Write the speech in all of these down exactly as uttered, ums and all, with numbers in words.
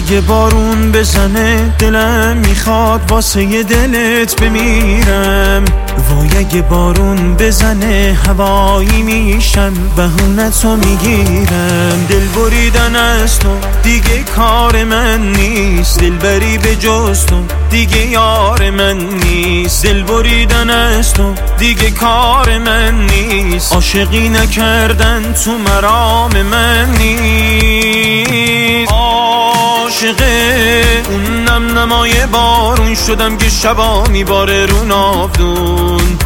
اگه بارون بزنه دلم میخواد واسه ی دلت بمیرم. وای اگه بارون بزنه هوایی میشم بهونتو میگیرم. دل بریدن از تو دیگه کار من نیست، دل بری به جز تو دیگه یار من نیست. دل بریدن از تو دیگه کار من نیست، عاشقی نکردن تو مرام من نیست. عاشقه اون نم نمای بارون شدم که شبا میباره رو ناودون.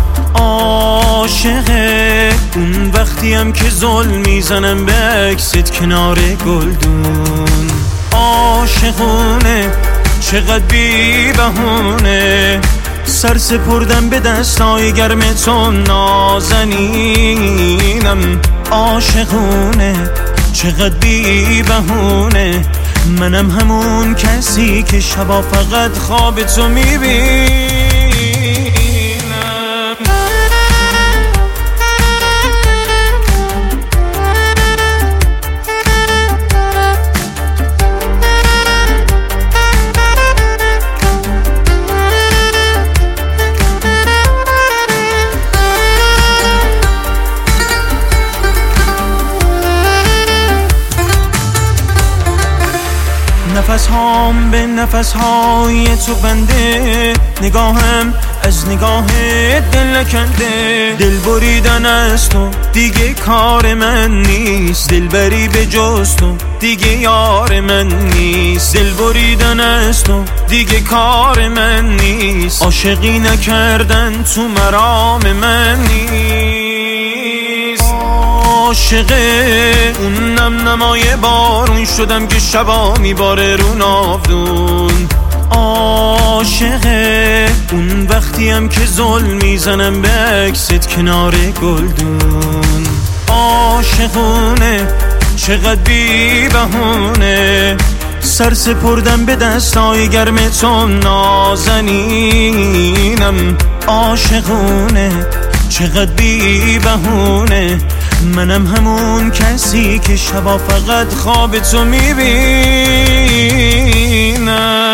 عاشقه اون وقتیم که ظلم میزنم به عکست کنار گلدون. عاشقونه چقدر بی بهونه سر سپردم به دستای گرم تو نازنینم. عاشقونه چقدر بی بهونه منم همون کسی که شبا فقط خواب تو میبینم. نفس هام به نفس های تو بنده، نگاهم از نگاه دل نکنده. دل بریدن از تو دیگه کار من نیست، دل بری به جز تو دیگه یار من نیست. دل بریدن از تو دیگه کار من نیست، عاشقی نکردن تو مرام من نیست. عاشقه اون نم نمای بارون شدم که شبا میباره رو ناودون. عاشقه اون وقتیم که ظلم میزنم به عکست کنار گلدون. عاشقونه چقدر بی بهونه سر سپردم به دستای گرم تو نازنینم. عاشقونه چقدر بی بهونه منم همون کسی که شبا فقط خواب تو میبینم.